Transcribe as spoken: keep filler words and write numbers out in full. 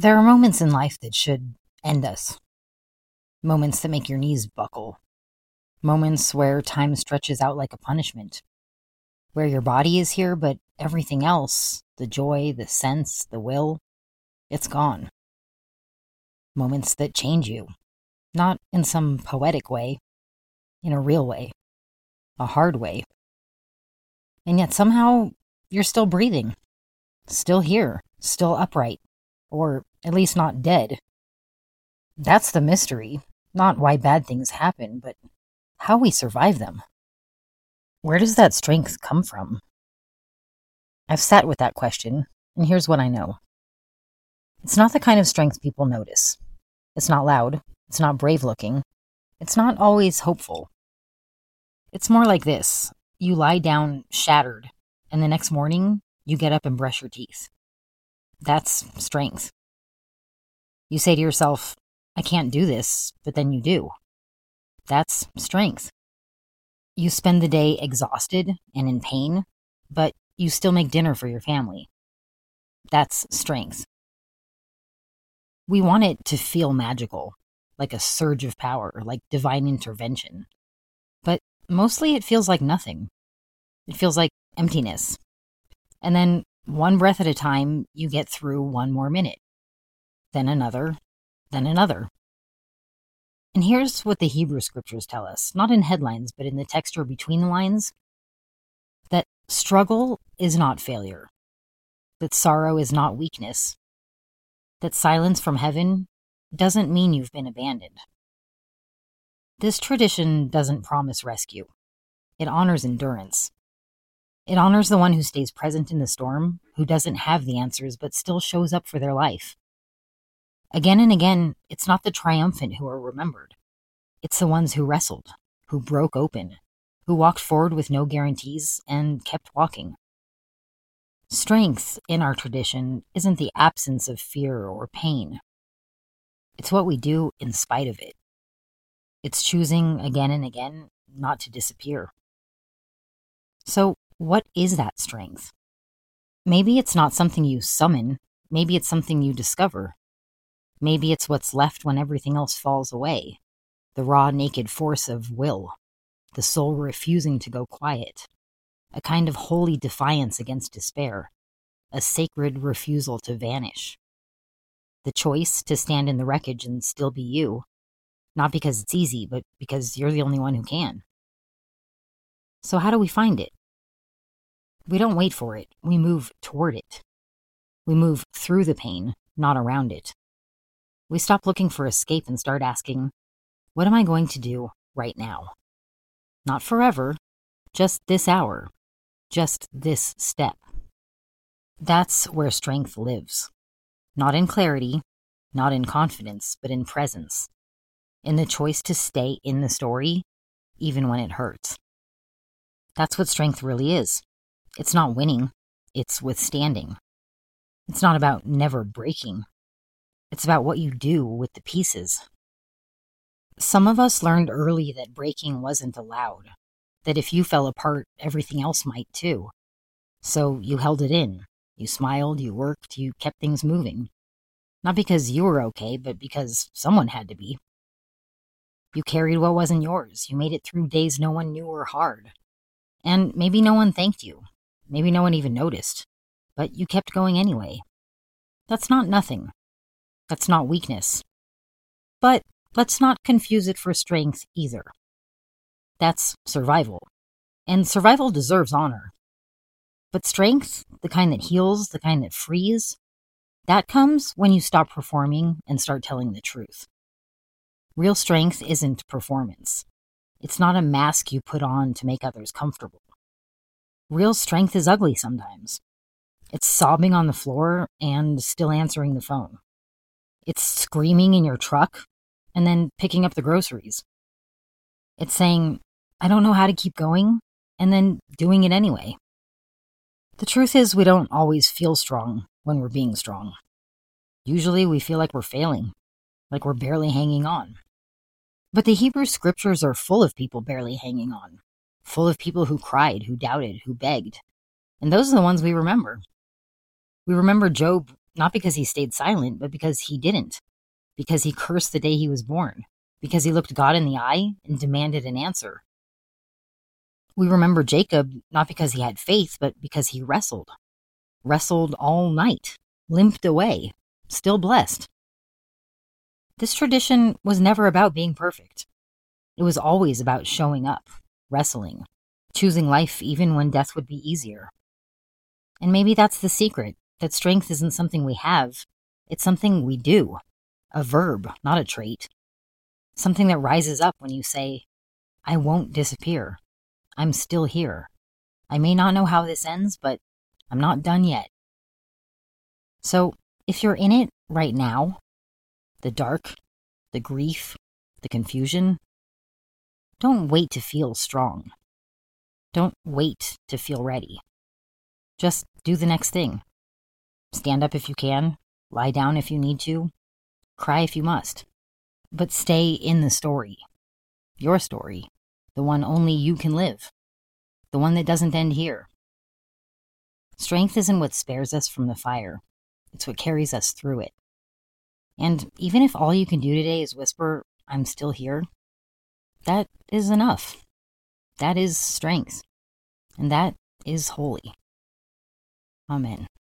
There are moments in life that should end us. Moments that make your knees buckle. Moments where time stretches out like a punishment. Where your body is here, but everything else, the joy, the sense, the will, it's gone. Moments that change you. Not in some poetic way, in a real way. A hard way. And yet somehow you're still breathing. Still here. Still upright. Or at least not dead. That's the mystery. Not why bad things happen, but how we survive them. Where does that strength come from? I've sat with that question, and here's what I know. It's not the kind of strength people notice. It's not loud. It's not brave looking. It's not always hopeful. It's more like this. You lie down shattered, and the next morning, you get up and brush your teeth. That's strength. You say to yourself, I can't do this, but then you do. That's strength. You spend the day exhausted and in pain, but you still make dinner for your family. That's strength. We want it to feel magical, like a surge of power, like divine intervention. But mostly it feels like nothing. It feels like emptiness. And then one breath at a time, you get through one more minute. Then another, then another. And here's what the Hebrew scriptures tell us, not in headlines, but in the texture between the lines, that struggle is not failure, that sorrow is not weakness, that silence from heaven doesn't mean you've been abandoned. This tradition doesn't promise rescue. It honors endurance. It honors the one who stays present in the storm, who doesn't have the answers, but still shows up for their life. Again and again, it's not the triumphant who are remembered. It's the ones who wrestled, who broke open, who walked forward with no guarantees and kept walking. Strength in our tradition isn't the absence of fear or pain. It's what we do in spite of it. It's choosing again and again not to disappear. So, what is that strength? Maybe it's not something you summon. Maybe it's something you discover. Maybe it's what's left when everything else falls away. The raw, naked force of will. The soul refusing to go quiet. A kind of holy defiance against despair. A sacred refusal to vanish. The choice to stand in the wreckage and still be you. Not because it's easy, but because you're the only one who can. So how do we find it? We don't wait for it. We move toward it. We move through the pain, not around it. We stop looking for escape and start asking, what am I going to do right now? Not forever, just this hour, just this step. That's where strength lives. Not in clarity, not in confidence, but in presence. In the choice to stay in the story, even when it hurts. That's what strength really is. It's not winning, it's withstanding. It's not about never breaking. It's about what you do with the pieces. Some of us learned early that breaking wasn't allowed, that if you fell apart, everything else might too. So you held it in. You smiled, you worked, you kept things moving. Not because you were okay, but because someone had to be. You carried what wasn't yours. You made it through days no one knew were hard. And maybe no one thanked you. Maybe no one even noticed. But you kept going anyway. That's not nothing. That's not weakness. But let's not confuse it for strength either. That's survival. And survival deserves honor. But strength, the kind that heals, the kind that frees, that comes when you stop performing and start telling the truth. Real strength isn't performance. It's not a mask you put on to make others comfortable. Real strength is ugly sometimes. It's sobbing on the floor and still answering the phone. It's screaming in your truck and then picking up the groceries. It's saying, I don't know how to keep going, and then doing it anyway. The truth is we don't always feel strong when we're being strong. Usually we feel like we're failing, like we're barely hanging on. But the Hebrew scriptures are full of people barely hanging on, full of people who cried, who doubted, who begged. And those are the ones we remember. We remember Job not because he stayed silent, but because he didn't, because he cursed the day he was born, because he looked God in the eye and demanded an answer. We remember Jacob not because he had faith, but because he wrestled. Wrestled all night, limped away, still blessed. This tradition was never about being perfect. It was always about showing up, wrestling, choosing life even when death would be easier. And maybe that's the secret, that strength isn't something we have, it's something we do. A verb, not a trait. Something that rises up when you say, I won't disappear. I'm still here. I may not know how this ends, but I'm not done yet. So, if you're in it right now, the dark, the grief, the confusion, don't wait to feel strong. Don't wait to feel ready. Just do the next thing. Stand up if you can, lie down if you need to, cry if you must. But stay in the story. Your story. The one only you can live. The one that doesn't end here. Strength isn't what spares us from the fire. It's what carries us through it. And even if all you can do today is whisper, I'm still here, that is enough. That is strength. And that is holy. Amen.